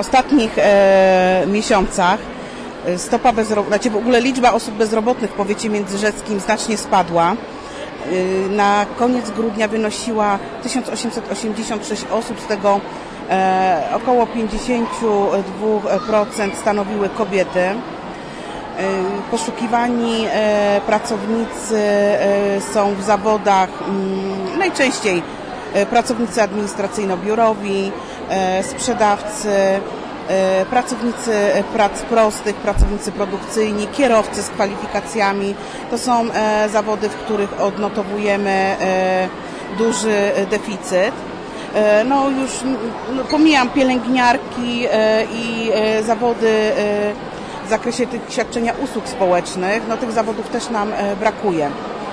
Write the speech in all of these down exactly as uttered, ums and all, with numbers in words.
ostatnich e, miesiącach stopa bezrobocia, znaczy w ogóle liczba osób bezrobotnych w powiecie międzyrzeckim znacznie spadła. Na koniec grudnia wynosiła tysiąc osiemset osiemdziesiąt sześć osób, z tego e, około pięćdziesiąt dwa procent stanowiły kobiety. E, poszukiwani e, pracownicy e, są w zawodach m, najczęściej e, pracownicy administracyjno-biurowi, e, sprzedawcy, e, pracownicy prac prostych, pracownicy produkcyjni, kierowcy z kwalifikacjami. To są e, zawody, w których odnotowujemy e, duży deficyt. E, no już no, pomijam pielęgniarki e, i e, zawody e, w zakresie tych świadczenia usług społecznych. No tych zawodów też nam e, brakuje.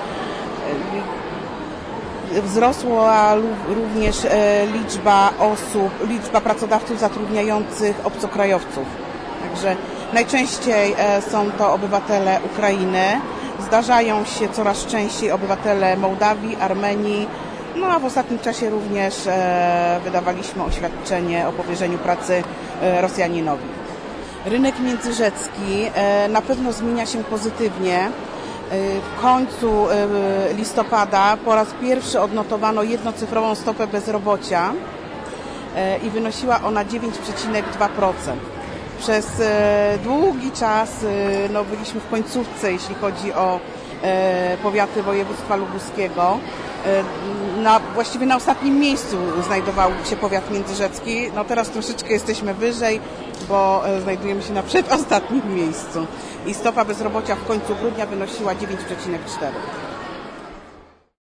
Wzrosła również liczba osób, liczba pracodawców zatrudniających obcokrajowców. Także najczęściej są to obywatele Ukrainy. Zdarzają się coraz częściej obywatele Mołdawii, Armenii. No a w ostatnim czasie również wydawaliśmy oświadczenie o powierzeniu pracy Rosjaninowi. Rynek międzyrzecki na pewno zmienia się pozytywnie. W końcu listopada po raz pierwszy odnotowano jednocyfrową stopę bezrobocia i wynosiła ona dziewięć przecinek dwa procent. Przez długi czas no, byliśmy w końcówce, jeśli chodzi o powiaty województwa lubuskiego. Na, właściwie na ostatnim miejscu znajdował się powiat międzyrzecki. No teraz troszeczkę jesteśmy wyżej, bo znajdujemy się na przedostatnim miejscu. I stopa bezrobocia w końcu grudnia wynosiła dziewięć przecinek cztery procent.